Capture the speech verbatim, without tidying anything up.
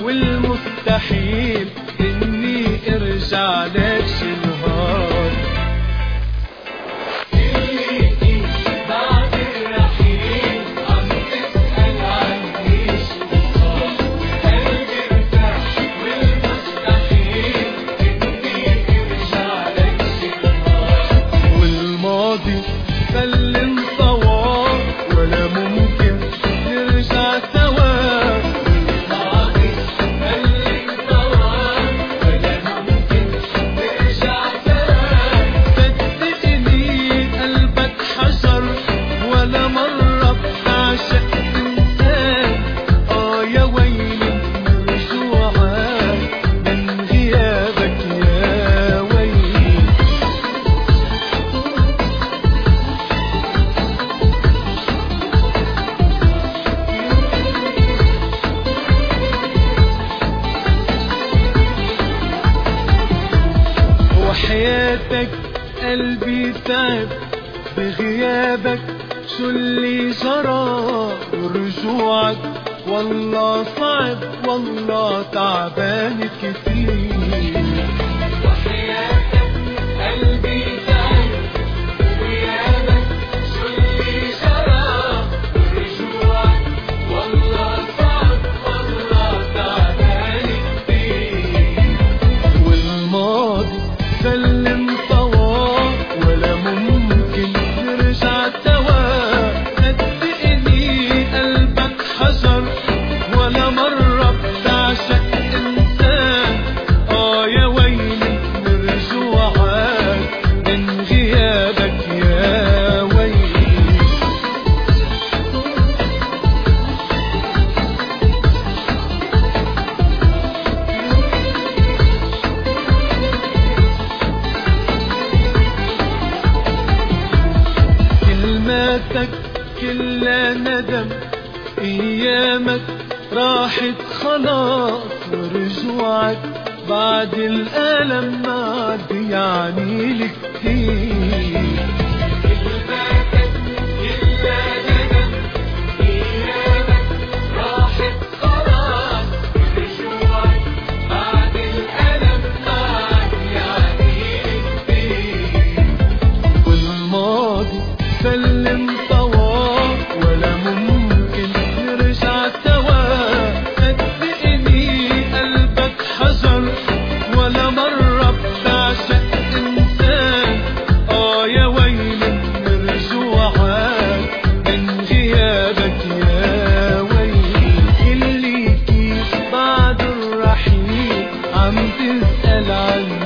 والمستحيل إني ارجع لك شي نهار. سلم طوال ولا ممكن نرجع سوا. الماضي سلم طوال ولا ممكن نرجع سوا. صدقني قلبك حجر ولا مرة بتعشق إنسان. آه يا ويلي من رجوعك من غيابك يا ويلي. وحياتك قلبي تعب بغيابك، شو اللي جرى ورجوعك والله صعب والله تعبان كتير. وحياتك قلبي تعب بغيابك، شو اللي جرى ورجوعك والله صعب والله تعبان كتير. والماضي سلم طوال ولا ممكن نرجع سوا. صدقني قلبك حجر ولا مرة بتعشق إنسان. آه يا ويلي من رجوعك من غيابك يا ويلي. كلماتك كلها ندم، ايامك راحت خلاص ورجوعك بعد الألم ما عاد يعني لي كتير. كلماتك كلها ندم، ايامك راحت خلاص ورجوعك بعد الألم ما عاد يعني لي كتير. والماضي سلم طوال ولا ممكن نرجع سوا. صدقني قلبك حجر ولا مرة بتعشق إنسان. آه يا ويلي من رجوعك من غيابك يا ويلي. اللي كيف بعد الرحيل عم تسأل عني